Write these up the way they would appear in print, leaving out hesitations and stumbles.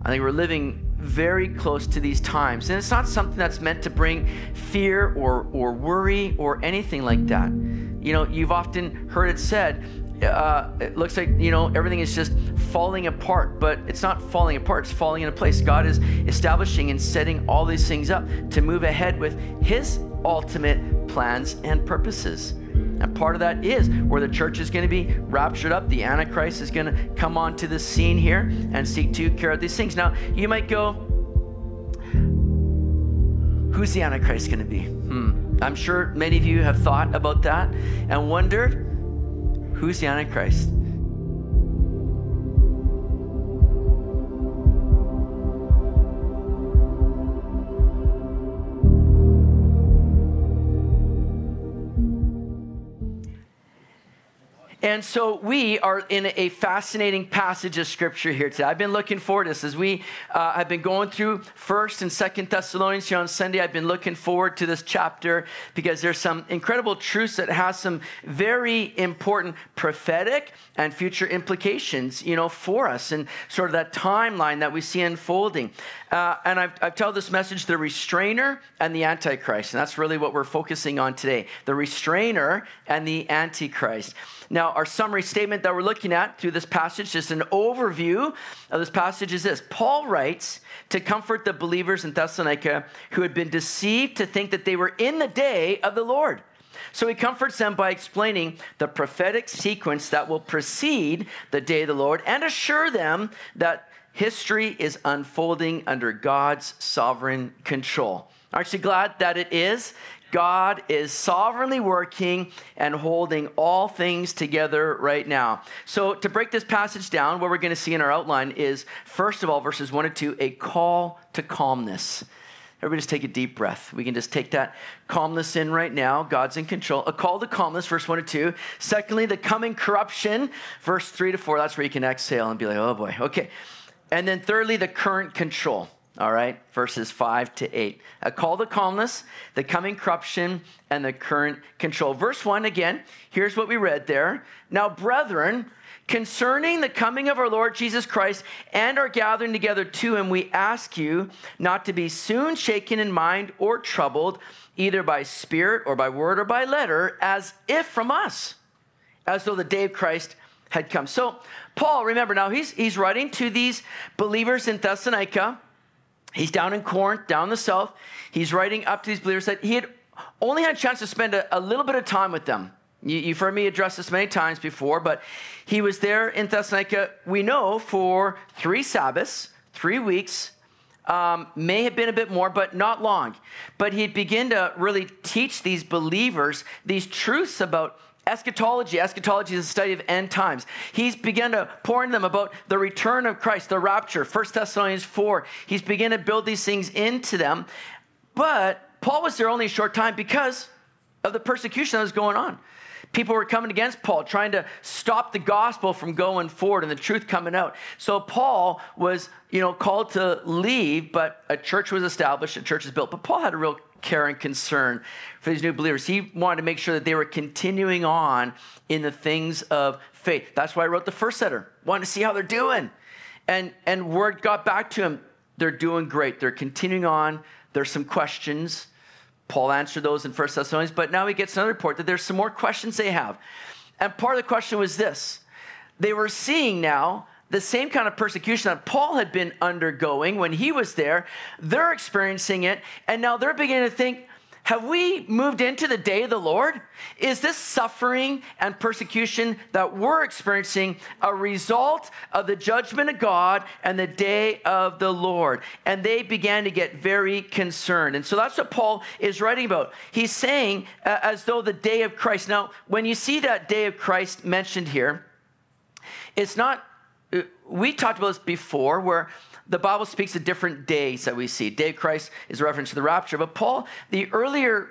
I think we're living very close to these times. And it's not something that's meant to bring fear or worry or anything like that. You know, you've often heard it said, it looks like, you know, everything is just falling apart, but it's not falling apart, it's falling into place. God is establishing and setting all these things up to move ahead with his ultimate plans and purposes. And part of that is where the church is going to be raptured up. The Antichrist is going to come onto the scene here and seek to carry out these things. Now, you might go, who's the Antichrist going to be? I'm sure many of you have thought about that and wondered, who's the Antichrist? And so we are in a fascinating passage of scripture here today. I've been looking forward to this as we have been going through 1st and 2nd Thessalonians here on Sunday. I've been looking forward to this chapter because there's some incredible truths that has some very important prophetic and future implications, you know, for us and sort of that timeline that we see unfolding. And I've told this message, the restrainer and the Antichrist. And that's really what we're focusing on today, the restrainer and the Antichrist. Now, our summary statement that we're looking at through this passage, just an overview of this passage is this. Paul writes to comfort the believers in Thessalonica who had been deceived to think that they were in the day of the Lord. So he comforts them by explaining the prophetic sequence that will precede the day of the Lord and assure them that history is unfolding under God's sovereign control. Aren't you glad that it is? God is sovereignly working and holding all things together right now. So to break this passage down, what we're going to see in our outline is, first of all, verses 1 and 2, a call to calmness. Everybody just take a deep breath. We can just take that calmness in right now. God's in control. A call to calmness, verse 1 and 2. Secondly, the coming corruption, verse 3 to 4. That's where you can exhale and be like, oh boy, okay. And then thirdly, the current control. All right, verses 5 to 8. A call to calmness, the coming corruption, and the current control. Verse 1 again, here's what we read there. Now, brethren, concerning the coming of our Lord Jesus Christ and our gathering together to him, we ask you not to be soon shaken in mind or troubled, either by spirit or by word or by letter, as if from us, as though the day of Christ had come. So Paul, remember now, he's writing to these believers in Thessalonica. He's down in Corinth, down in the south. He's writing up to these believers that he had only had a chance to spend a little bit of time with them. You've heard me address this many times before, but he was there in Thessalonica, we know, for 3 Sabbaths, 3 weeks, may have been a bit more, but not long. But he'd begin to really teach these believers these truths about eschatology. Eschatology is the study of end times. He's begun to pour in them about the return of Christ, the rapture, 1 Thessalonians 4. He's begun to build these things into them. But Paul was there only a short time because of the persecution that was going on. People were coming against Paul, trying to stop the gospel from going forward and the truth coming out. So Paul was, called to leave, but a church was established, a church was built. But Paul had a real care and concern for these new believers. He wanted to make sure that they were continuing on in the things of faith. That's why I wrote the first letter. Wanted to see how they're doing. And word got back to him. They're doing great. They're continuing on. There's some questions. Paul answered those in 1 Thessalonians, but now he gets another report that there's some more questions they have. And part of the question was this. They were seeing now the same kind of persecution that Paul had been undergoing when he was there. They're experiencing it, and now they're beginning to think, have we moved into the day of the Lord? Is this suffering and persecution that we're experiencing a result of the judgment of God and the day of the Lord? And they began to get very concerned. And so that's what Paul is writing about. He's saying as though the day of Christ. Now, when you see that day of Christ mentioned here, it's not, we talked about this before, where the Bible speaks of different days that we see. Day of Christ is a reference to the rapture. But Paul, the earlier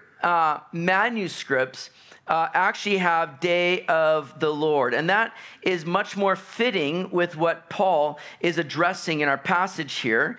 manuscripts actually have day of the Lord. And that is much more fitting with what Paul is addressing in our passage here.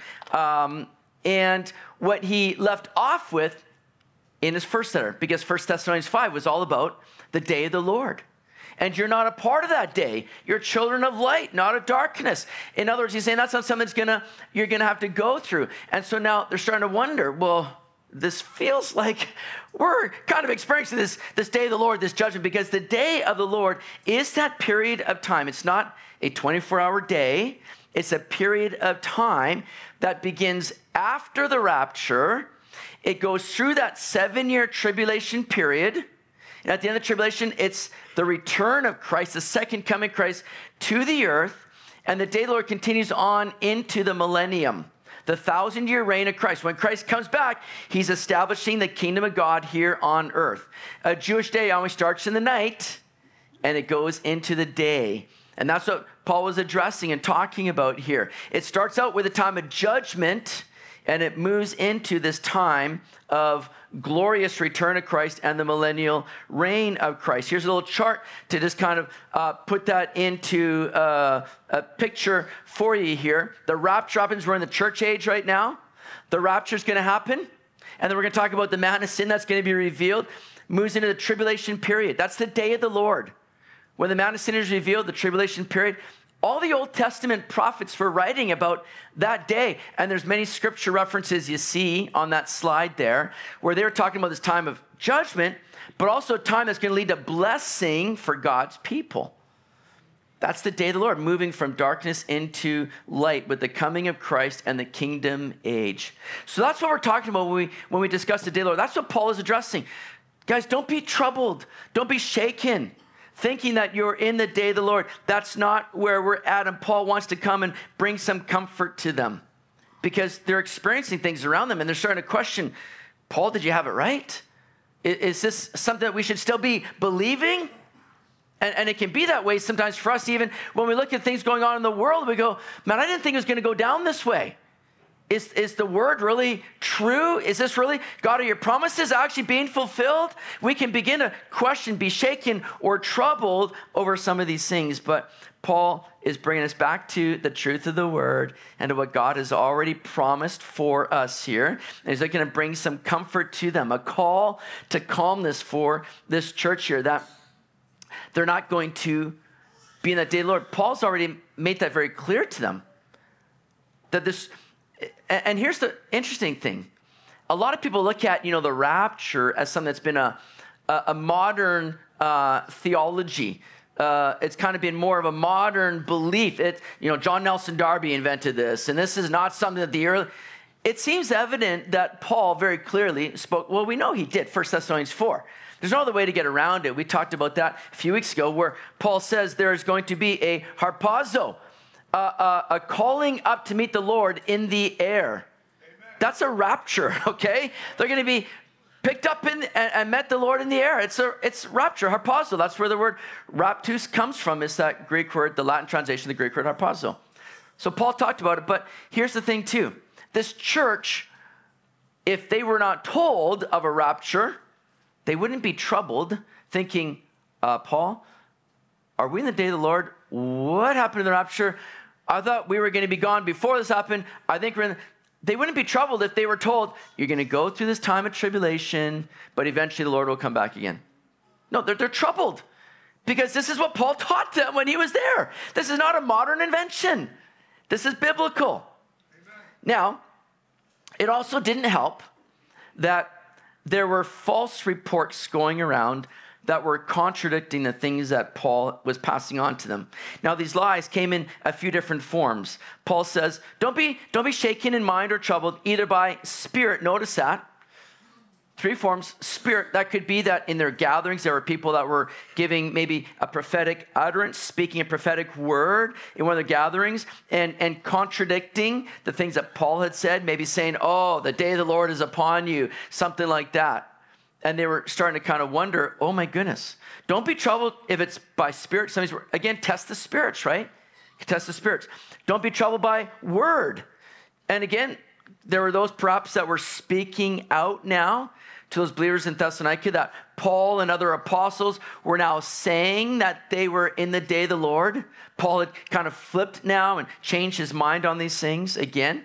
And what he left off with in his first letter, because 1 Thessalonians 5 was all about the day of the Lord. And you're not a part of that day. You're children of light, not of darkness. In other words, he's saying that's not something you're gonna have to go through. And so now they're starting to wonder, well, this feels like we're kind of experiencing this day of the Lord, this judgment, because the day of the Lord is that period of time. It's not a 24-hour day. It's a period of time that begins after the rapture. It goes through that 7-year tribulation period. And at the end of the tribulation, it's the return of Christ, the second coming of Christ to the earth. And the day of the Lord continues on into the millennium, the 1,000-year reign of Christ. When Christ comes back, he's establishing the kingdom of God here on earth. A Jewish day always starts in the night, and it goes into the day. And that's what Paul was addressing and talking about here. It starts out with a time of judgment, and it moves into this time of glorious return of Christ and the millennial reign of Christ. Here's a little chart to just kind of put that into a picture for you here. The rapture happens. We're in the church age right now. The rapture is going to happen. And then we're going to talk about the mountain of sin that's going to be revealed. Moves into the tribulation period. That's the day of the Lord. When the mountain of sin is revealed, the tribulation period. All the Old Testament prophets were writing about that day. And there's many scripture references you see on that slide there where they were talking about this time of judgment, but also a time that's going to lead to blessing for God's people. That's the day of the Lord, moving from darkness into light with the coming of Christ and the kingdom age. So that's what we're talking about when we discuss the day of the Lord. That's what Paul is addressing. Guys, don't be troubled. Don't be shaken, thinking that you're in the day of the Lord. That's not where we're at. And Paul wants to come and bring some comfort to them because they're experiencing things around them and they're starting to question, Paul, did you have it right? Is this something that we should still be believing? And it can be that way sometimes for us, even when we look at things going on in the world, we go, man, I didn't think it was going to go down this way. Is the word really true? Is this really, God, are your promises actually being fulfilled? We can begin to question, be shaken, or troubled over some of these things. But Paul is bringing us back to the truth of the word and to what God has already promised for us here. And he's going to bring some comfort to them, a call to calmness for this church here, that they're not going to be in that day of the Lord. Paul's already made that very clear to them. That this... And here's the interesting thing. A lot of people look at, the rapture as something that's been a modern theology. It's kind of been more of a modern belief. John Nelson Darby invented this, and this is not something that the early... It seems evident that Paul very clearly spoke, well, we know he did, 1 Thessalonians 4. There's no other way to get around it. We talked about that a few weeks ago where Paul says there is going to be a harpazo, a calling up to meet the Lord in the air. Amen. That's a rapture, okay? They're going to be picked up and met the Lord in the air. It's rapture, harpazo. That's where the word raptus comes from. It's that Greek word, the Latin translation of the Greek word harpazo. So Paul talked about it, but here's the thing too. This church, if they were not told of a rapture, they wouldn't be troubled thinking, Paul, are we in the day of the Lord? What happened to the rapture? I thought we were going to be gone before this happened. I think they wouldn't be troubled if they were told, you're going to go through this time of tribulation, but eventually the Lord will come back again. No, they're troubled because this is what Paul taught them when he was there. This is not a modern invention. This is biblical. Amen. Now, it also didn't help that there were false reports going around that were contradicting the things that Paul was passing on to them. Now, these lies came in a few different forms. Paul says, don't be shaken in mind or troubled, either by spirit. Notice that. 3 forms. Spirit, that could be that in their gatherings, there were people that were giving maybe a prophetic utterance, speaking a prophetic word in one of the gatherings, and contradicting the things that Paul had said, maybe saying, oh, the day of the Lord is upon you, something like that. And they were starting to kind of wonder, oh my goodness, don't be troubled if it's by spirit. Again, test the spirits, right? Test the spirits. Don't be troubled by word. And again, there were those perhaps that were speaking out now to those believers in Thessalonica that Paul and other apostles were now saying that they were in the day of the Lord. Paul had kind of flipped now and changed his mind on these things. Again,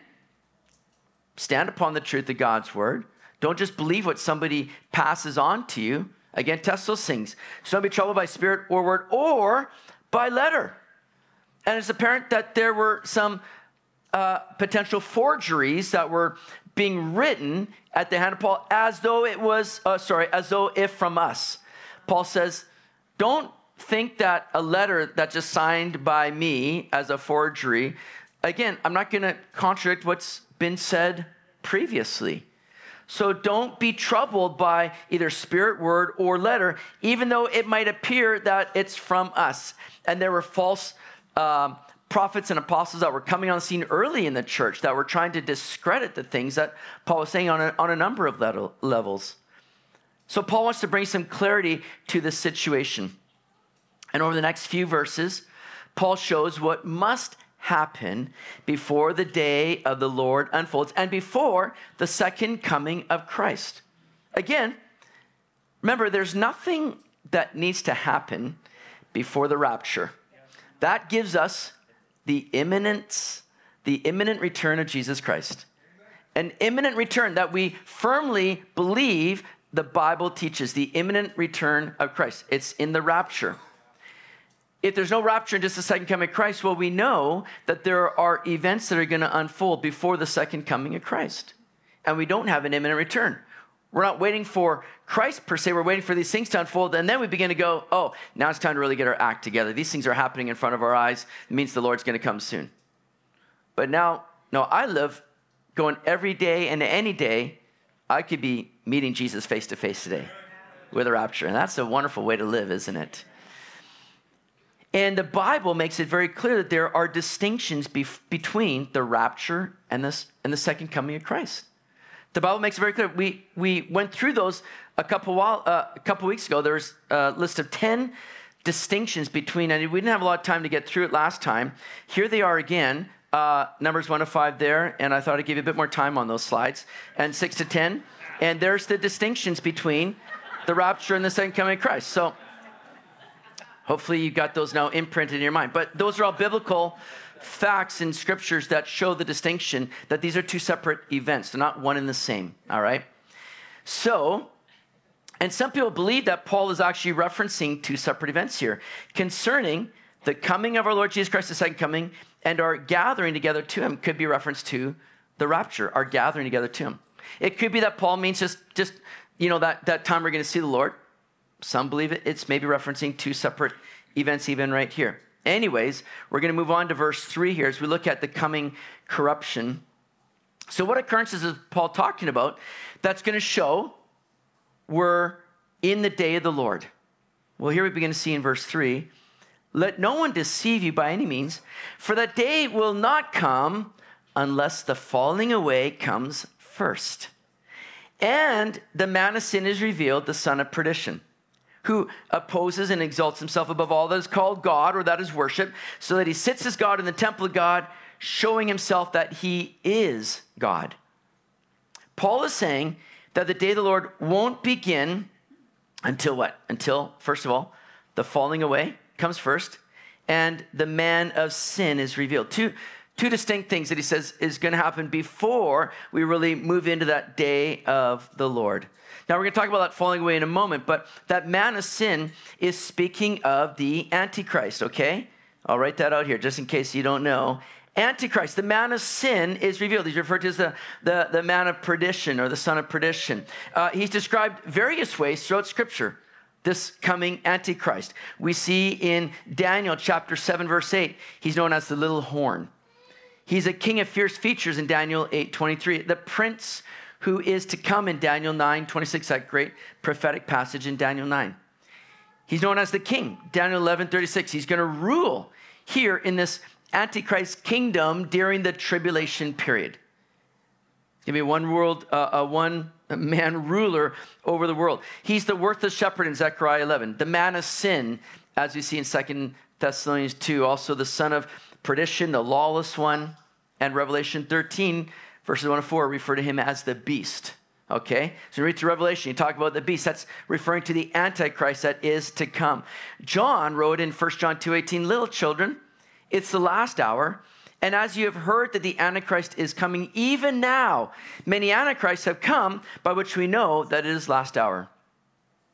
stand upon the truth of God's word. Don't just believe what somebody passes on to you. Again, test those things. So don't be troubled by spirit or word or by letter. And it's apparent that there were some potential forgeries that were being written at the hand of Paul as though if from us. Paul says, don't think that a letter that's just signed by me as a forgery. Again, I'm not going to contradict what's been said previously. So don't be troubled by either spirit, word, or letter, even though it might appear that it's from us. And there were false prophets and apostles that were coming on the scene early in the church that were trying to discredit the things that Paul was saying on a number of levels. So Paul wants to bring some clarity to this situation. And over the next few verses, Paul shows what must happen before the day of the Lord unfolds and before the second coming of Christ. Again, remember, there's nothing that needs to happen before the rapture. That gives us the imminent return of Jesus Christ. An imminent return that we firmly believe the Bible teaches, the imminent return of Christ. It's in the rapture. If there's no rapture and just the second coming of Christ, well, we know that there are events that are going to unfold before the second coming of Christ. And we don't have an imminent return. We're not waiting for Christ per se. We're waiting for these things to unfold. And then we begin to go, oh, now it's time to really get our act together. These things are happening in front of our eyes. It means the Lord's going to come soon. But now, no, I live going every day and any day. I could be meeting Jesus face to face today with a rapture. And that's a wonderful way to live, isn't it? And the Bible makes it very clear that there are distinctions between the rapture and the second coming of Christ. The Bible makes it very clear. We went through those a couple weeks ago. There's a list of 10 distinctions between, and we didn't have a lot of time to get through it last time. Here they are again, Numbers 1 to 5 there, and I thought I'd give you a bit more time on those slides, and 6 to 10. And there's the distinctions between the rapture and the second coming of Christ. So hopefully you got those now imprinted in your mind. But those are all biblical facts in scriptures that show the distinction that these are two separate events. They're not one and the same, all right? So, and some people believe that Paul is actually referencing two separate events here concerning the coming of our Lord Jesus Christ, the second coming, and our gathering together to him could be a reference to the rapture, our gathering together to him. It could be that Paul means just that time we're going to see the Lord. Some believe it's maybe referencing two separate events even right here. Anyways, we're going to move on to verse 3 here as we look at the coming corruption. So what occurrences is Paul talking about that's going to show we're in the day of the Lord? Well, here we begin to see in verse 3, let no one deceive you by any means, for that day will not come unless the falling away comes first. And the man of sin is revealed, the son of perdition, who opposes and exalts himself above all that is called God or that is worship, so that he sits as God in the temple of God, showing himself that he is God. Paul is saying that the day of the Lord won't begin until what? Until, first of all, the falling away comes first, and the man of sin is revealed. Two distinct things that he says is going to happen before we really move into that day of the Lord. Now, we're going to talk about that falling away in a moment, but that man of sin is speaking of the Antichrist, okay? I'll write that out here just in case you don't know. Antichrist, the man of sin, is revealed. He's referred to as the man of perdition or the son of perdition. He's described various ways throughout Scripture, this coming Antichrist. We see in Daniel chapter 7, verse 8, he's known as the little horn. He's a king of fierce features in Daniel 8:23. The prince who is to come in Daniel 9:26, that great prophetic passage in Daniel 9. He's known as the king, Daniel 11:36. He's going to rule here in this Antichrist kingdom during the tribulation period. He's going to be a one-man ruler over the world. He's the worthless shepherd in Zechariah 11. The man of sin, as we see in 2 Thessalonians 2. Also the son of perdition, the lawless one. And Revelation 13, verses 1 to 4, refer to him as the beast. Okay? So you read through Revelation, you talk about the beast. That's referring to the Antichrist that is to come. John wrote in 1 John 2:18, little children, it's the last hour. And as you have heard that the Antichrist is coming, even now, many Antichrists have come, by which we know that it is last hour.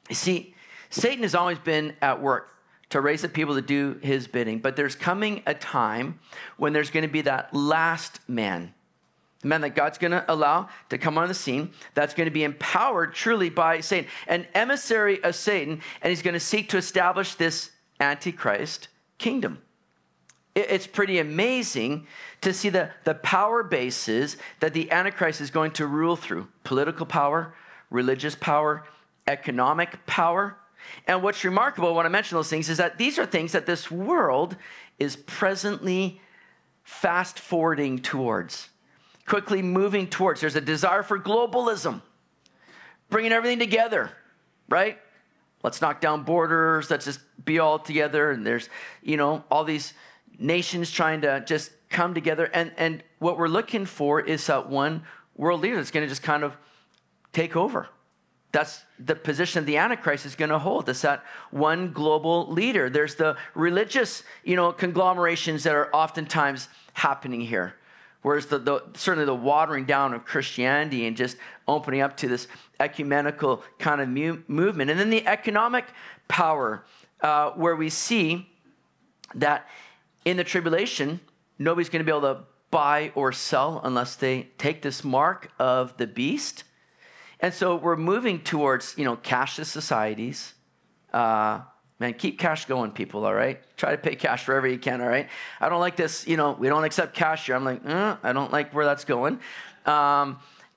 You see, Satan has always been at work to raise up people to do his bidding, but there's coming a time when there's going to be that last man, the man that God's going to allow to come on the scene, that's going to be empowered truly by Satan, an emissary of Satan, and he's going to seek to establish this Antichrist kingdom. It's pretty amazing to see the power bases that the Antichrist is going to rule through: political power, religious power, economic power. And what's remarkable when I mention those things is that these are things that this world is presently fast forwarding towards, quickly moving towards. There's a desire for globalism, bringing everything together, right? Let's knock down borders. Let's just be all together. And there's, all these nations trying to just come together. And what we're looking for is that one world leader that's going to just kind of take over. That's the position the Antichrist is going to hold. It's that one global leader. There's the religious, conglomerations that are oftentimes happening here. Whereas certainly the watering down of Christianity and just opening up to this ecumenical kind of movement. And then the economic power, where we see that in the tribulation, nobody's going to be able to buy or sell unless they take this mark of the beast. And so we're moving towards, cashless societies. Man, keep cash going, people, all right? Try to pay cash wherever you can, all right? I don't like this, we don't accept cash here. I'm like, I don't like where that's going. But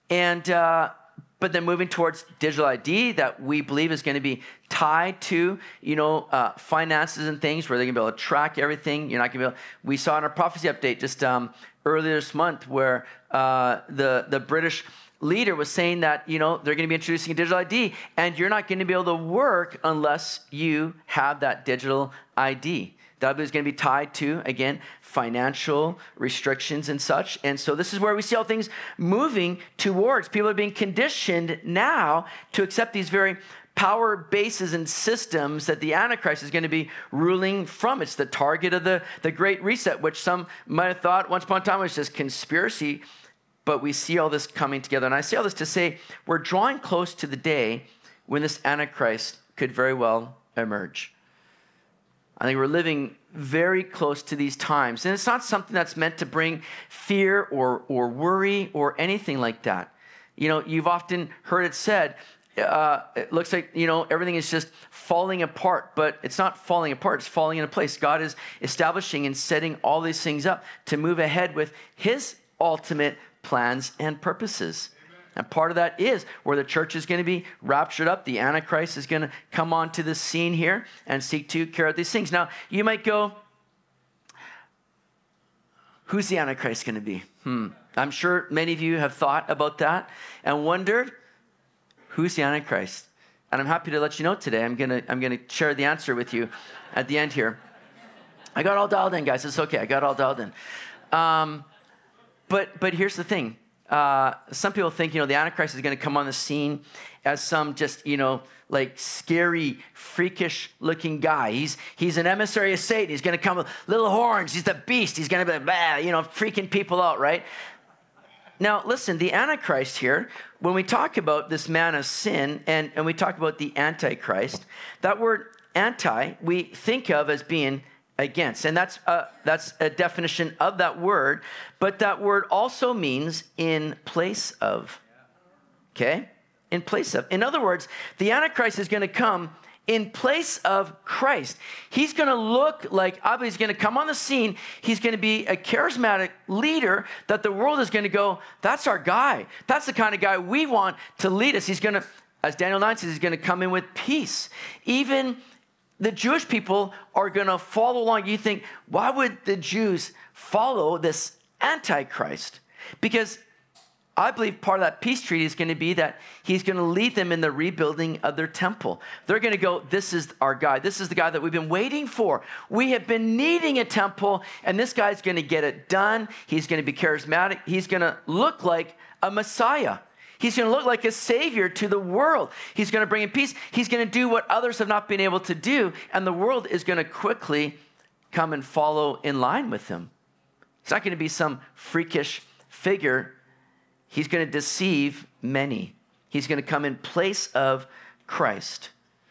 then moving towards digital ID that we believe is going to be tied to, finances and things where they're going to be able to track everything. You're not going to be able, we saw in our prophecy update just earlier this month where the British leader was saying that, they're going to be introducing a digital ID, and you're not going to be able to work unless you have that digital ID. That is going to be tied to, again, financial restrictions and such. And so this is where we see all things moving towards. People are being conditioned now to accept these very power bases and systems that the Antichrist is going to be ruling from. It's the target of the Great Reset, which some might have thought once upon a time was just conspiracy. But we see all this coming together. And I say all this to say we're drawing close to the day when this Antichrist could very well emerge. I think we're living very close to these times. And it's not something that's meant to bring fear or worry or anything like that. You've often heard it said, it looks like, everything is just falling apart. But it's not falling apart. It's falling into place. God is establishing and setting all these things up to move ahead with his ultimate plans and purposes. Amen. And part of that is where the church is going to be raptured up. The Antichrist is going to come onto the scene here and seek to carry out these things. Now, you might go, who's the Antichrist going to be? I'm sure many of you have thought about that and wondered, who's the Antichrist? And I'm happy to let you know today. I'm gonna share the answer with you at the end here. I got all dialed in, guys. It's okay. I got all dialed in. But here's the thing. Some people think, the Antichrist is going to come on the scene as some just, like scary, freakish looking guy. He's an emissary of Satan. He's going to come with little horns. He's the beast. He's going to be, freaking people out, right? Now, listen, the Antichrist here, when we talk about this man of sin and we talk about the Antichrist, that word anti, we think of as being against. And that's a definition of that word. But that word also means in place of. Okay? In place of. In other words, the Antichrist is going to come in place of Christ. He's going to look like, he's going to come on the scene. He's going to be a charismatic leader that the world is going to go, that's our guy. That's the kind of guy we want to lead us. He's going to, as Daniel 9 says, he's going to come in with peace. Even the Jewish people are going to follow along. You think, why would the Jews follow this Antichrist? Because I believe part of that peace treaty is going to be that he's going to lead them in the rebuilding of their temple. They're going to go, this is our guy. This is the guy that we've been waiting for. We have been needing a temple, and this guy's going to get it done. He's going to be charismatic. He's going to look like a Messiah. He's going to look like a savior to the world. He's going to bring in peace. He's going to do what others have not been able to do, and the world is going to quickly come and follow in line with him. It's not going to be some freakish figure. He's going to deceive many. He's going to come in place of Christ.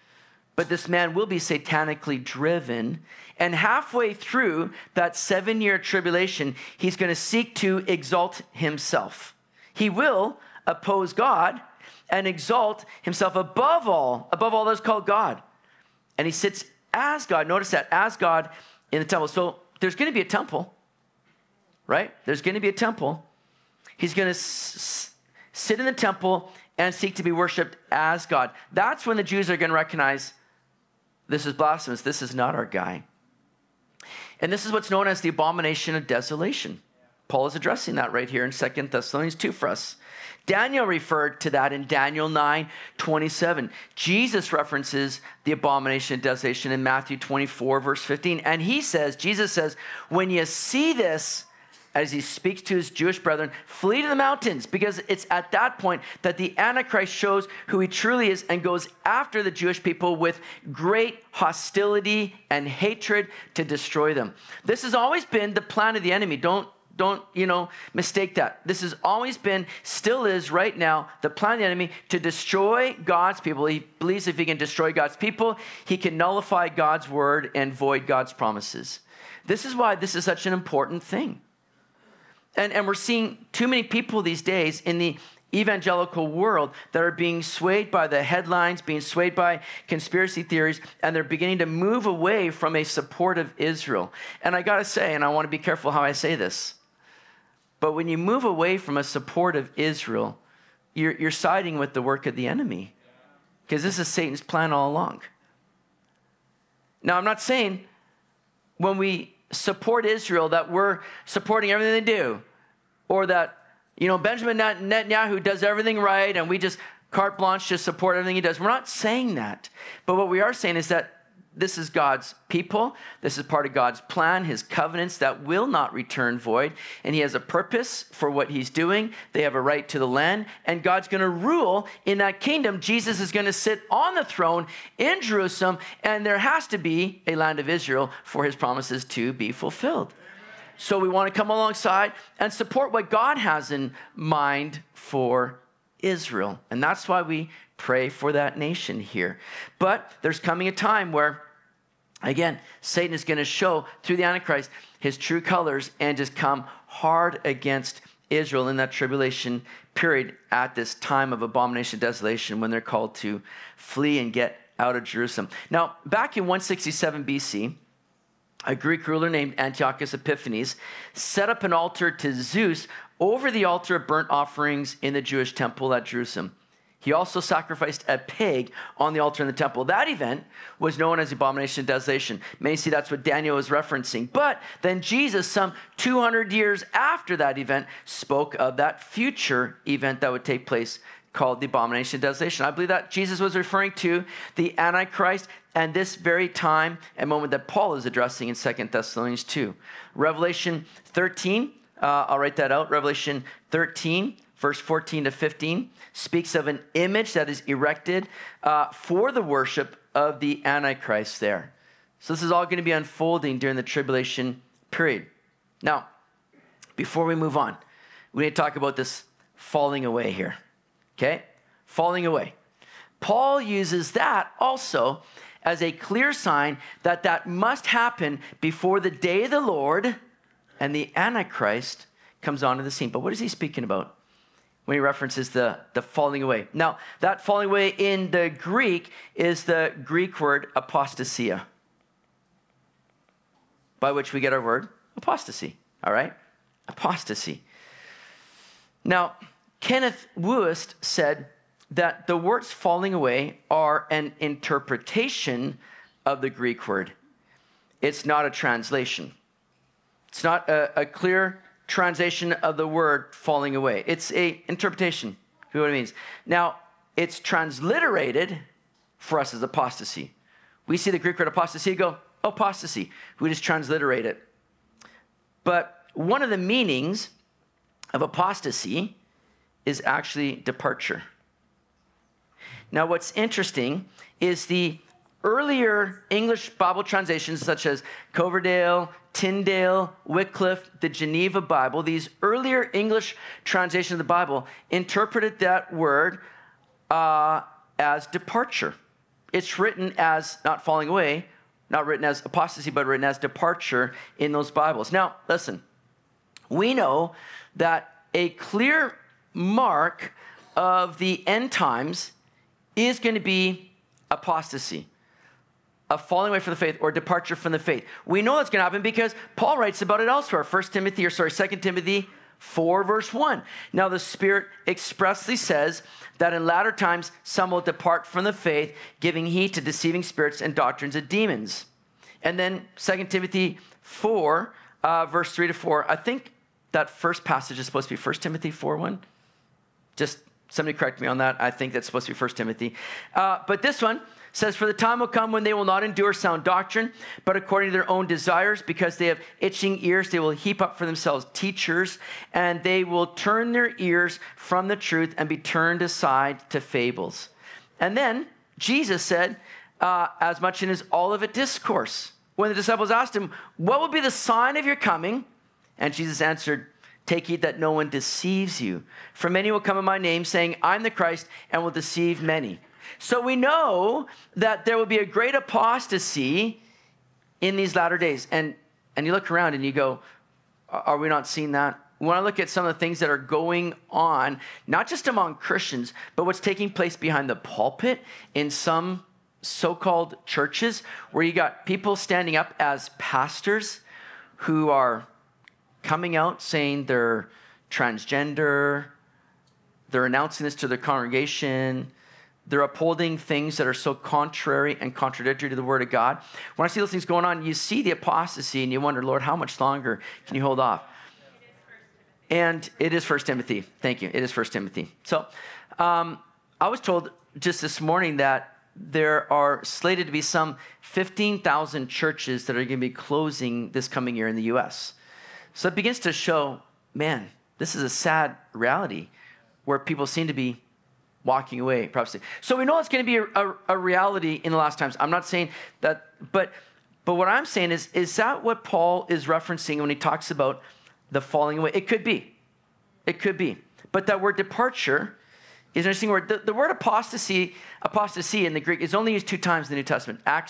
but this man will be satanically driven. And halfway through that 7-year tribulation, he's going to seek to exalt himself. He will oppose God and exalt himself above all that's called God. And he sits as God. Notice that, as God in the temple. So there's going to be a temple, right? There's going to be a temple. He's going to sit in the temple and seek to be worshiped as God. That's when the Jews are going to recognize this is blasphemous. This is not our guy. And this is what's known as the abomination of desolation. Paul is addressing that right here in 2 Thessalonians 2 for us. Daniel referred to that in Daniel 9:27. Jesus references the abomination of desolation in Matthew 24, verse 15. And Jesus says, when you see this, as he speaks to his Jewish brethren, flee to the mountains, because it's at that point that the Antichrist shows who he truly is and goes after the Jewish people with great hostility and hatred to destroy them. This has always been the plan of the enemy. Don't mistake that. This has always been, still is right now, the plan of the enemy to destroy God's people. He believes if he can destroy God's people, he can nullify God's word and void God's promises. This is why this is such an important thing. And we're seeing too many people these days in the evangelical world that are being swayed by the headlines, being swayed by conspiracy theories, and they're beginning to move away from a support of Israel. And I got to say, and I want to be careful how I say this, but when you move away from a support of Israel, you're siding with the work of the enemy, because this is Satan's plan all along. Now, I'm not saying when we support Israel that we're supporting everything they do, or that, Benjamin Netanyahu does everything right and we just carte blanche just support everything he does. We're not saying that. But what we are saying is that this is God's people. This is part of God's plan, his covenants that will not return void. And he has a purpose for what he's doing. They have a right to the land. And God's going to rule in that kingdom. Jesus is going to sit on the throne in Jerusalem. And there has to be a land of Israel for his promises to be fulfilled. So we want to come alongside and support what God has in mind for Israel. And that's why we pray for that nation here. But there's coming a time where, again, Satan is going to show through the Antichrist his true colors and just come hard against Israel in that tribulation period at this time of abomination, desolation, when they're called to flee and get out of Jerusalem. Now, back in 167 BC, a Greek ruler named Antiochus Epiphanes set up an altar to Zeus over the altar of burnt offerings in the Jewish temple at Jerusalem. He also sacrificed a pig on the altar in the temple. That event was known as the abomination of desolation. Many see that's what Daniel is referencing. But then Jesus, some 200 years after that event, spoke of that future event that would take place called the abomination of desolation. I believe that Jesus was referring to the Antichrist and this very time and moment that Paul is addressing in 2 Thessalonians 2. Revelation 13, I'll write that out. Revelation 13, verse 14 to 15, speaks of an image that is erected for the worship of the Antichrist there. So this is all going to be unfolding during the tribulation period. Now, before we move on, we need to talk about this falling away here. Okay? Falling away. Paul uses that also as a clear sign that must happen before the day of the Lord and the Antichrist comes onto the scene. But what is he speaking about when he references the falling away? Now, that falling away in the Greek is the Greek word apostasia, by which we get our word apostasy. All right? Apostasy. Now, Kenneth Wuest said that the words falling away are an interpretation of the Greek word. It's not a translation. It's not a clear translation of the word falling away. It's an interpretation of what it means. Now, it's transliterated for us as apostasy. We see the Greek word apostasy, go, apostasy. We just transliterate it. But one of the meanings of apostasy is actually departure. Now, what's interesting is the earlier English Bible translations, such as Coverdale, Tyndale, Wycliffe, the Geneva Bible, these earlier English translations of the Bible interpreted that word as departure. it's written as not falling away, not written as apostasy, but written as departure in those Bibles. Now, listen, we know that a clear mark of the end times is going to be apostasy, a falling away from the faith or departure from the faith. We know that's going to happen because Paul writes about it elsewhere. 2 Timothy 4, verse 1. Now the Spirit expressly says that in latter times some will depart from the faith, giving heed to deceiving spirits and doctrines of demons. And then 2 Timothy 4, verse 3 to 4. I think that first passage is supposed to be 1 Timothy 4:1. Just somebody correct me on that. I think that's supposed to be 1 Timothy. But this one says, for the time will come when they will not endure sound doctrine, but according to their own desires, because they have itching ears, they will heap up for themselves teachers, and they will turn their ears from the truth and be turned aside to fables. And then Jesus said, as much in his Olivet Discourse, when the disciples asked him, what will be the sign of your coming? And Jesus answered, take heed that no one deceives you. For many will come in my name, saying, I'm the Christ, and will deceive many. So we know that there will be a great apostasy in these latter days. And you look around and you go, are we not seeing that? When I look at some of the things that are going on, not just among Christians, but what's taking place behind the pulpit in some so-called churches, where you got people standing up as pastors who are coming out saying they're transgender, they're announcing this to their congregation, they're upholding things that are so contrary and contradictory to the Word of God. When I see those things going on, you see the apostasy and you wonder, Lord, how much longer can you hold off? And it is 1 Timothy. Thank you. It is 1 Timothy. So I was told just this morning that there are slated to be some 15,000 churches that are going to be closing this coming year in the U.S. So it begins to show, man, this is a sad reality where people seem to be walking away, probably. So we know it's going to be a reality in the last times. I'm not saying that, but what I'm saying is that what Paul is referencing when he talks about the falling away? It could be. It could be. But that word departure is an interesting word. The word apostasy in the Greek is only used 2 times in the New Testament. Acts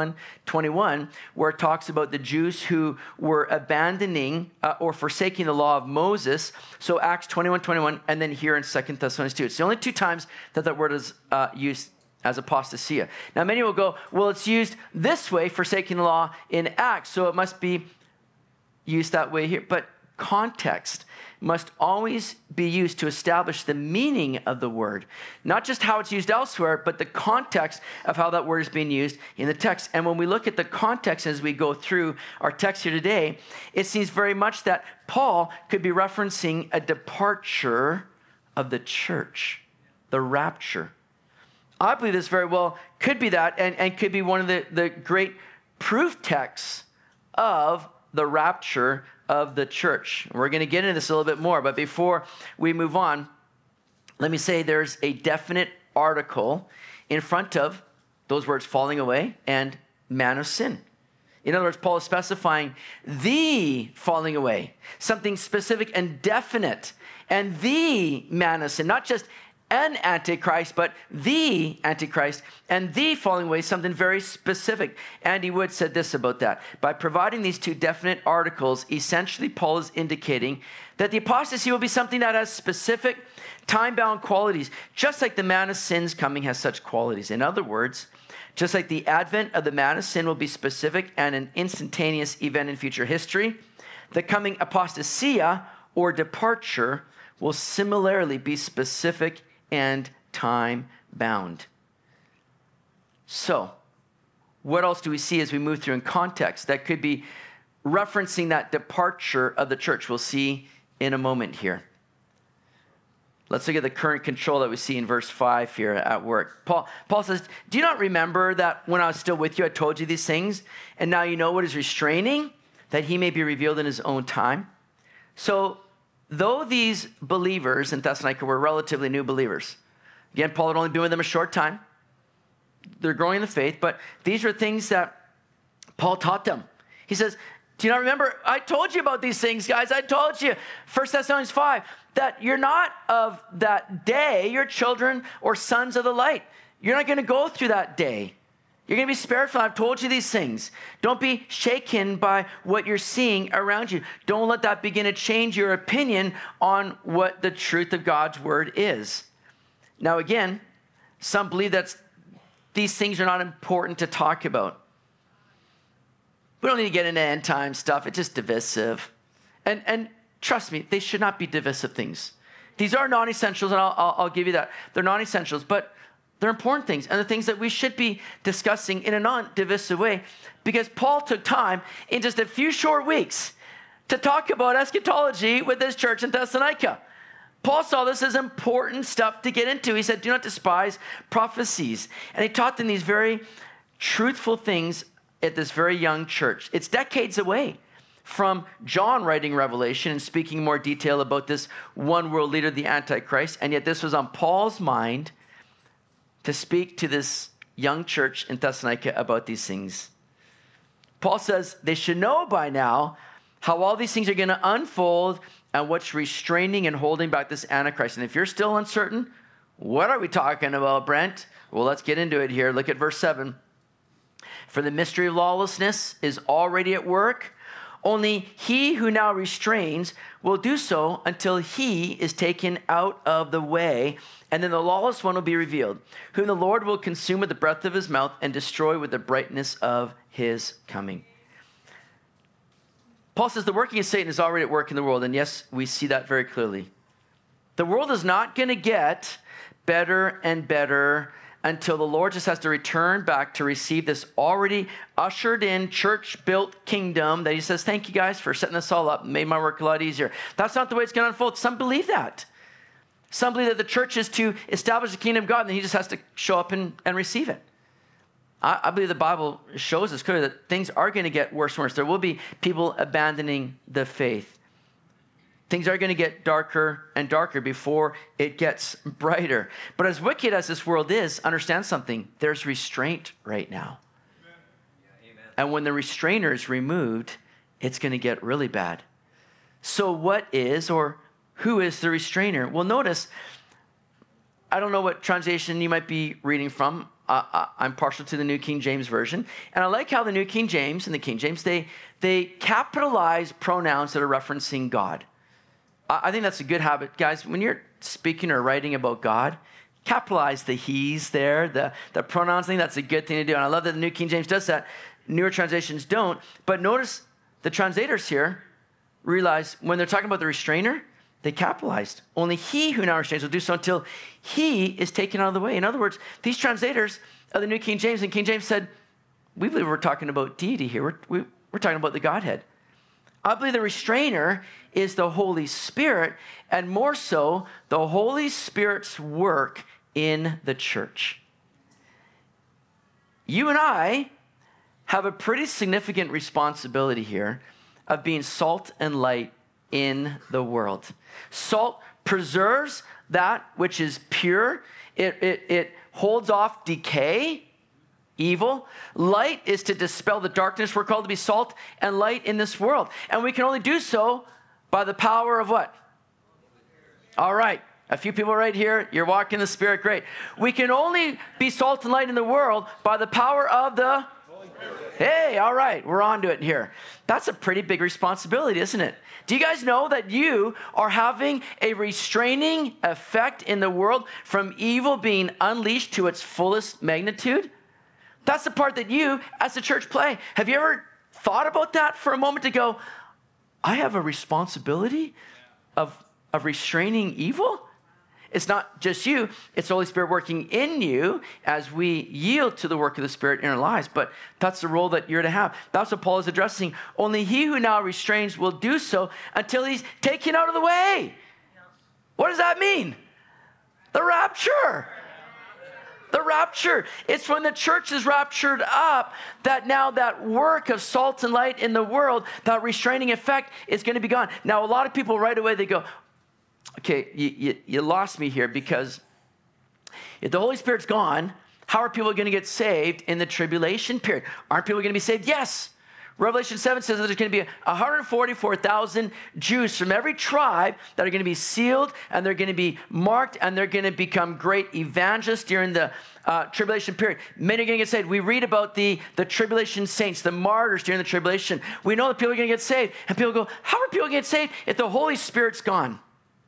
21:21, where it talks about the Jews who were abandoning or forsaking the law of Moses. So Acts 21:21, and then here in 2 Thessalonians 2. It's the only 2 times that word is used as apostasia. Now many will go, well, it's used this way, forsaking the law, in Acts, so it must be used that way here. But context must always be used to establish the meaning of the word, not just how it's used elsewhere, but the context of how that word is being used in the text. And when we look at the context as we go through our text here today, it seems very much that Paul could be referencing a departure of the church, the rapture. I believe this very well could be that, and could be one of the great proof texts of the rapture of the church. We're going to get into this a little bit more, but before we move on, let me say there's a definite article in front of those words, falling away and man of sin. In other words, Paul is specifying the falling away, something specific and definite, and the man of sin, not just an antichrist, but the antichrist, and the falling away, something very specific. Andy Wood said this about that. By providing these 2 definite articles, essentially Paul is indicating that the apostasy will be something that has specific time-bound qualities, just like the man of sin's coming has such qualities. In other words, just like the advent of the man of sin will be specific and an instantaneous event in future history, the coming apostasia or departure will similarly be specific and time-bound. So, what else do we see as we move through in context that could be referencing that departure of the church? We'll see in a moment here. Let's look at the current control that we see in verse 5 here at work. Paul says, do you not remember that when I was still with you, I told you these things, and now you know what is restraining, that he may be revealed in his own time? So, though these believers in Thessalonica were relatively new believers, again, Paul had only been with them a short time. They're growing in the faith, but these are things that Paul taught them. He says, do you not remember? I told you about these things, guys. I told you, 1 Thessalonians 5, that you're not of that day, you're children or sons of the light. You're not going to go through that day. You're going to be spared from it. I've told you these things. Don't be shaken by what you're seeing around you. Don't let that begin to change your opinion on what the truth of God's word is. Now, again, some believe that these things are not important to talk about. We don't need to get into end time stuff. It's just divisive. And trust me, they should not be divisive things. These are non-essentials, and I'll give you that. They're non-essentials, but they're important things, and the things that we should be discussing in a non-divisive way, because Paul took time in just a few short weeks to talk about eschatology with this church in Thessalonica. Paul saw this as important stuff to get into. He said, do not despise prophecies. And he taught them these very truthful things at this very young church. It's decades away from John writing Revelation and speaking more detail about this one world leader, the Antichrist. And yet this was on Paul's mind to speak to this young church in Thessalonica about these things. Paul says they should know by now how all these things are going to unfold and what's restraining and holding back this Antichrist. And if you're still uncertain, what are we talking about, Brent? Well, let's get into it here. Look at verse 7. For the mystery of lawlessness is already at work. Only he who now restrains will do so until he is taken out of the way, and then the lawless one will be revealed, whom the Lord will consume with the breath of his mouth and destroy with the brightness of his coming. Paul says the working of Satan is already at work in the world, and yes, we see that very clearly. The world is not going to get better and better until the Lord just has to return back to receive this already ushered in, church-built kingdom that he says, thank you guys for setting this all up, made my work a lot easier. That's not the way it's going to unfold. Some believe that. Some believe that the church is to establish the kingdom of God, and then he just has to show up and receive it. I believe the Bible shows us clearly that things are going to get worse and worse. There will be people abandoning the faith. Things are going to get darker and darker before it gets brighter. But as wicked as this world is, understand something. There's restraint right now. Amen. And when the restrainer is removed, it's going to get really bad. So what is, or who is the restrainer? Well, notice, I don't know what translation you might be reading from. I'm partial to the New King James Version. And I like how the New King James and the King James, they capitalize pronouns that are referencing God. I think that's a good habit. Guys, when you're speaking or writing about God, capitalize the he's there, the pronouns thing. That's a good thing to do. And I love that the New King James does that. Newer translations don't. But notice the translators here realize when they're talking about the restrainer, they capitalized. Only he who now restrains will do so until he is taken out of the way. In other words, these translators of the New King James and King James said, we believe we're talking about deity here. We're talking about the Godhead. I believe the restrainer is the Holy Spirit, and more so, the Holy Spirit's work in the church. You and I have a pretty significant responsibility here of being salt and light in the world. Salt preserves that which is pure. It holds off decay, evil. Light is to dispel the darkness. We're called to be salt and light in this world. And we can only do so by the power of what? All right. A few people right here, you're walking in the Spirit. Great. We can only be salt and light in the world by the power of the Holy Spirit. Hey, all right. We're on to it here. That's a pretty big responsibility, isn't it? Do you guys know that you are having a restraining effect in the world from evil being unleashed to its fullest magnitude? That's the part that you, as a church, play. Have you ever thought about that for a moment to go, I have a responsibility of restraining evil? It's not just you. It's the Holy Spirit working in you as we yield to the work of the Spirit in our lives. But that's the role that you're to have. That's what Paul is addressing. Only he who now restrains will do so until he's taken out of the way. What does that mean? The rapture. The rapture. It's when the church is raptured up that now that work of salt and light in the world, that restraining effect is going to be gone. Now, a lot of people right away, they go, okay, you lost me here, because if the Holy Spirit's gone, how are people going to get saved in the tribulation period? Aren't people going to be saved? Yes. Revelation 7 says that there's going to be 144,000 Jews from every tribe that are going to be sealed, and they're going to be marked, and they're going to become great evangelists during the tribulation period. Many are going to get saved. We read about the tribulation saints, the martyrs during the tribulation. We know that people are going to get saved. And people go, how are people going to get saved if the Holy Spirit's gone?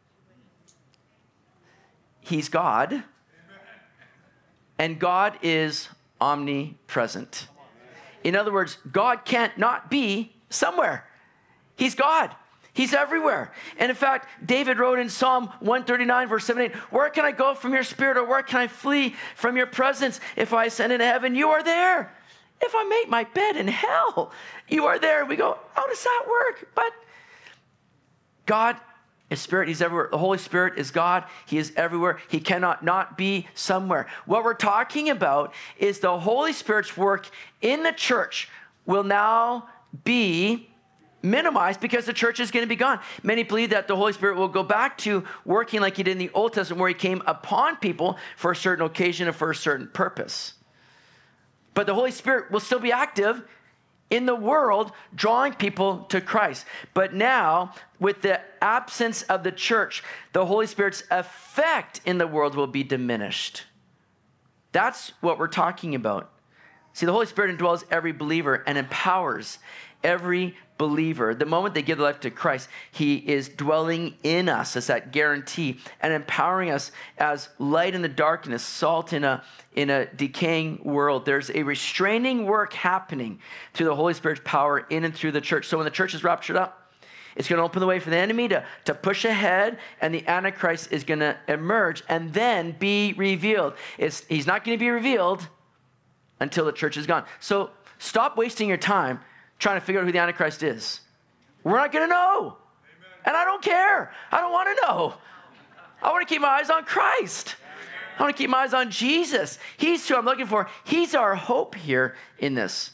He's God. And God is omnipresent. In other words, God can't not be somewhere. He's God. He's everywhere. And in fact, David wrote in Psalm 139, verse 7 and 8, where can I go from your spirit, or where can I flee from your presence? If I ascend into heaven, you are there. If I make my bed in hell, you are there. We go, how does that work? But God is spirit. He's everywhere. The Holy Spirit is God. He is everywhere. He cannot not be somewhere. What we're talking about is the Holy Spirit's work in the church will now be minimized because the church is going to be gone. Many believe that the Holy Spirit will go back to working like he did in the Old Testament, where he came upon people for a certain occasion and for a certain purpose. But the Holy Spirit will still be active in the world, drawing people to Christ. But now, with the absence of the church, the Holy Spirit's effect in the world will be diminished. That's what we're talking about. See, the Holy Spirit indwells every believer and empowers every believer. The moment they give their life to Christ, he is dwelling in us as that guarantee and empowering us as light in the darkness, salt in a decaying world. There's a restraining work happening through the Holy Spirit's power in and through the church. So when the church is raptured up, it's going to open the way for the enemy to push ahead, and the Antichrist is going to emerge and then be revealed. He's not going to be revealed until the church is gone. So stop wasting your time trying to figure out who the Antichrist is. We're not going to know. Amen. And I don't care. I don't want to know. I want to keep my eyes on Christ. I want to keep my eyes on Jesus. He's who I'm looking for. He's our hope here in this.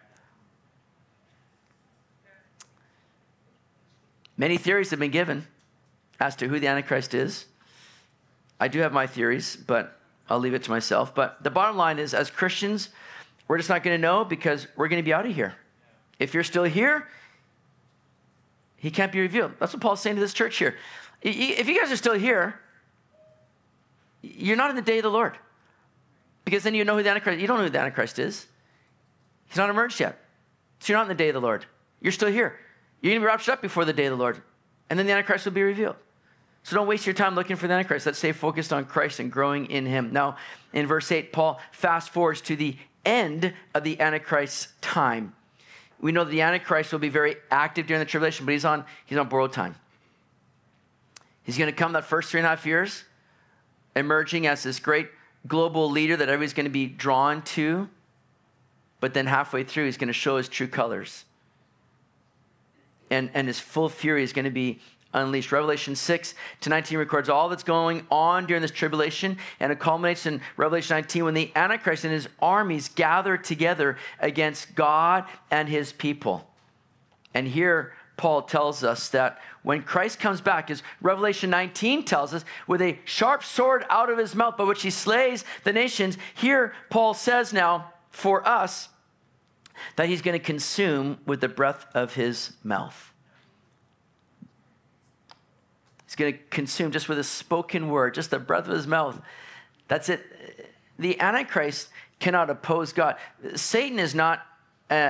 Many theories have been given as to who the Antichrist is. I do have my theories, but I'll leave it to myself. But the bottom line is, as Christians, we're just not going to know because we're going to be out of here. If you're still here, he can't be revealed. That's what Paul's saying to this church here. If you guys are still here, you're not in the day of the Lord. Because then you know who the Antichrist is. You don't know who the Antichrist is. He's not emerged yet. So you're not in the day of the Lord. You're still here. You're going to be raptured up before the day of the Lord. And then the Antichrist will be revealed. So don't waste your time looking for the Antichrist. Let's stay focused on Christ and growing in him. Now, in verse 8, Paul fast forwards to the end of the Antichrist's time. We know the Antichrist will be very active during the tribulation, but he's on borrowed time. He's going to come that first 3.5 years, emerging as this great global leader that everybody's going to be drawn to. But then halfway through, he's going to show his true colors. And his full fury is going to be unleashed. Revelation 6-19 records all that's going on during this tribulation, and it culminates in Revelation 19 when the Antichrist and his armies gather together against God and his people. And here Paul tells us that when Christ comes back, as Revelation 19 tells us, with a sharp sword out of his mouth by which he slays the nations, here Paul says now for us that he's going to consume with the breath of his mouth. He's going to consume just with a spoken word, just the breath of his mouth. That's it. The Antichrist cannot oppose God. Satan is not, an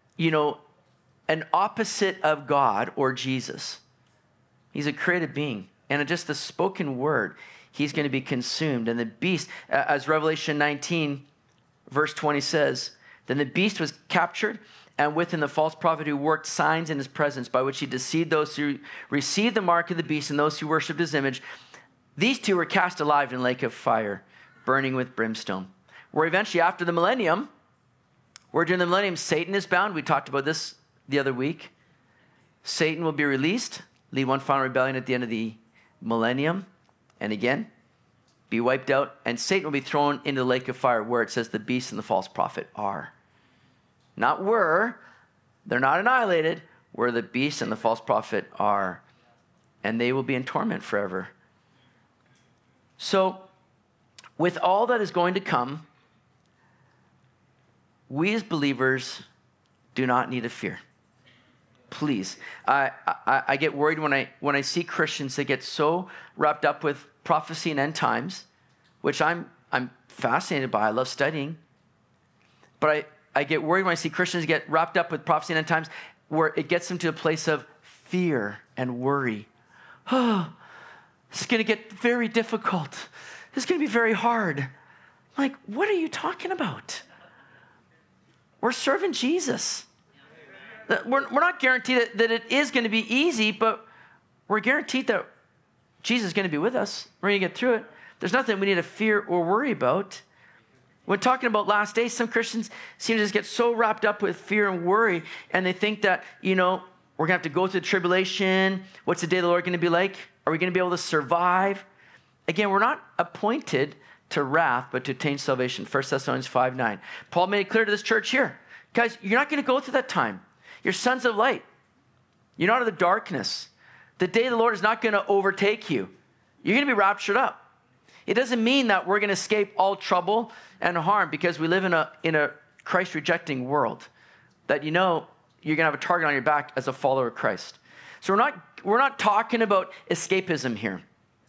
opposite of God or Jesus. He's a created being. And just the spoken word, he's going to be consumed. And the beast, as Revelation 19, verse 20 says, then the beast was captured, and with him the false prophet who worked signs in his presence, by which he deceived those who received the mark of the beast and those who worshipped his image. These two were cast alive in a lake of fire, burning with brimstone. Where eventually, after the millennium, during the millennium, Satan is bound. We talked about this the other week. Satan will be released, lead one final rebellion at the end of the millennium, and again, be wiped out, and Satan will be thrown into the lake of fire, where it says the beast and the false prophet are. Not were, they're not annihilated, where the beast and the false prophet are. And they will be in torment forever. So, with all that is going to come, we as believers do not need to fear. Please. I get worried when I see Christians that get so wrapped up with prophecy and end times, which I'm fascinated by. I love studying. But I get worried when I see Christians get wrapped up with prophecy and end times where it gets them to a place of fear and worry. Oh, this is going to get very difficult. This is going to be very hard. Like, what are you talking about? We're serving Jesus. We're not guaranteed that it is going to be easy, but we're guaranteed that Jesus is going to be with us. We're going to get through it. There's nothing we need to fear or worry about. When talking about last days, some Christians seem to just get so wrapped up with fear and worry, and they think that, we're going to have to go through the tribulation. What's the day of the Lord going to be like? Are we going to be able to survive? Again, we're not appointed to wrath, but to attain salvation. 1 Thessalonians 5:9. Paul made it clear to this church here. Guys, you're not going to go through that time. You're sons of light. You're not of the darkness. The day of the Lord is not going to overtake you. You're going to be raptured up. It doesn't mean that we're going to escape all trouble and harm because we live in a Christ-rejecting world. That you're going to have a target on your back as a follower of Christ. So we're not talking about escapism here.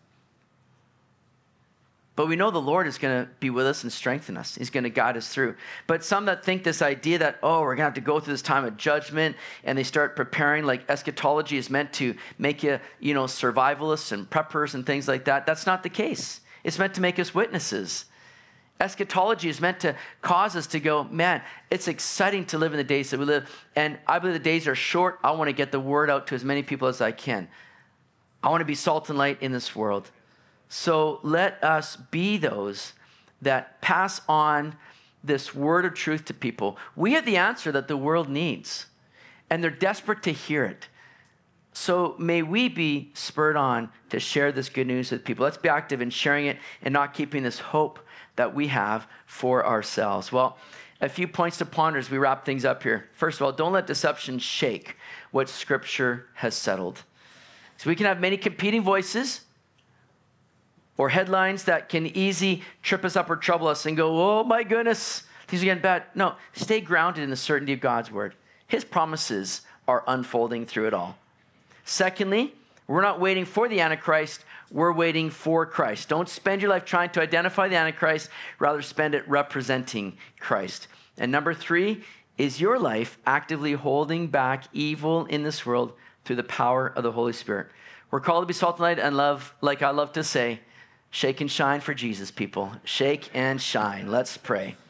But we know the Lord is going to be with us and strengthen us. He's going to guide us through. But some that think this idea that, we're going to have to go through this time of judgment, and they start preparing, like eschatology is meant to make you, survivalists and preppers and things like that. That's not the case. It's meant to make us witnesses. Eschatology is meant to cause us to go, man, it's exciting to live in the days that we live. And I believe the days are short. I want to get the word out to as many people as I can. I want to be salt and light in this world. So let us be those that pass on this word of truth to people. We have the answer that the world needs, and they're desperate to hear it. So may we be spurred on to share this good news with people. Let's be active in sharing it and not keeping this hope that we have for ourselves. Well, a few points to ponder as we wrap things up here. First of all, don't let deception shake what Scripture has settled. So we can have many competing voices or headlines that can easily trip us up or trouble us and go, oh my goodness, things are getting bad. No, stay grounded in the certainty of God's word. His promises are unfolding through it all. Secondly, we're not waiting for the Antichrist, we're waiting for Christ. Don't spend your life trying to identify the Antichrist, rather spend it representing Christ. And number 3, is your life actively holding back evil in this world through the power of the Holy Spirit? We're called to be salt and light and love, like I love to say, shake and shine for Jesus, people. Shake and shine. Let's pray.